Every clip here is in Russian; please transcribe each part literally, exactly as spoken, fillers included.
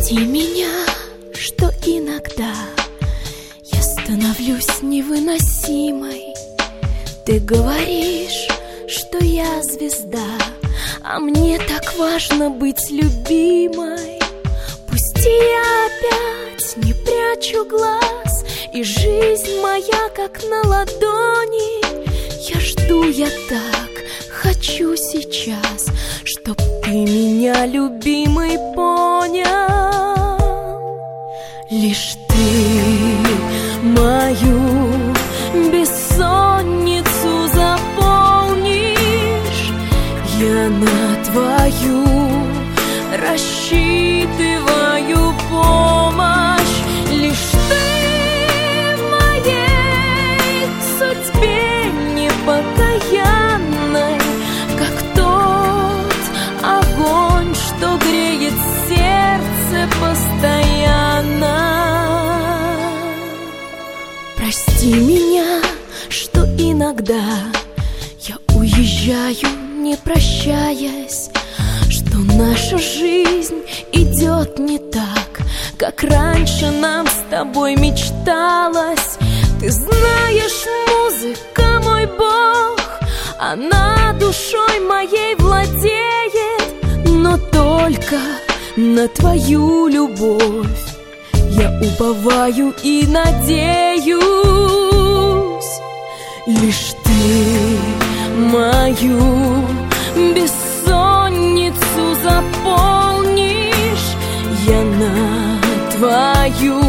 Прости меня, что иногда я становлюсь невыносимой. Ты говоришь, что я звезда, а мне так важно быть любимой. Пусти, я опять не прячу глаз, и жизнь моя как на ладони. Я жду, я так хочу сейчас, чтоб ты меня, любимый, понял. Лишь ты мою бессонницу заполнишь, я на твою рассчитываю помощь. Лишь ты в моей судьбе непокаянной, как тот огонь, что греет сердце постоянно. Прости меня, что иногда я уезжаю, не прощаясь, что наша жизнь идет не так, как раньше нам с тобой мечталось. Ты знаешь, музыка мой бог, она душой моей владеет, но только на твою любовь я уповаю и надеюсь. Лишь ты мою бессонницу заполнишь, я на твою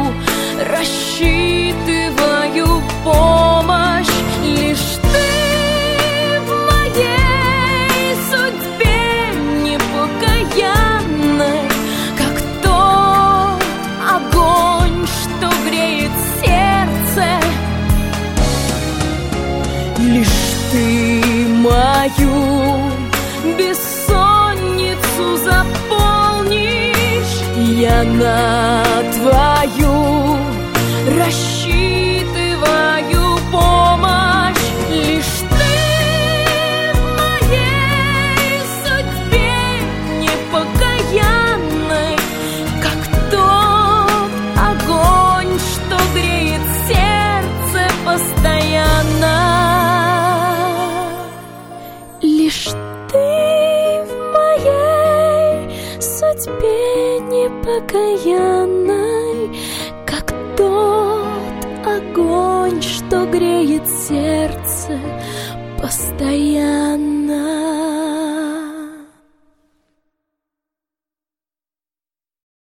рассчитываю помощь. Лишь ты в моей судьбе непокаянной, как тот огонь, что греет сердце. Лишь ты мою бессонницу заполнишь, я на твою рассчитываю помощь. Лишь ты в моей судьбе непокаянной, как тот огонь, что греет сердце постоянно. Лишь ты в моей судьбе непокаянной, как тот огонь, что греет сердце постоянно.